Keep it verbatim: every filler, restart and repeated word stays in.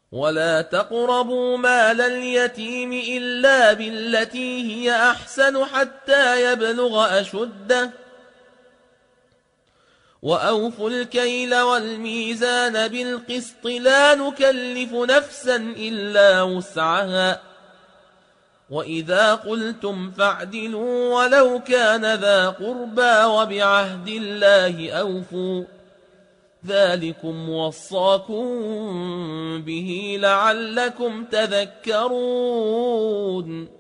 ولا تقربوا مال اليتيم إلا بالتي هي أحسن حتى يبلغ أشده وأوفوا الكيل والميزان بالقسط لا نكلف نفسا إلا وسعها وإذا قلتم فاعدلوا ولو كان ذا قربى وبعهد الله أوفوا ذلكم وصاكم به لعلكم تذكرون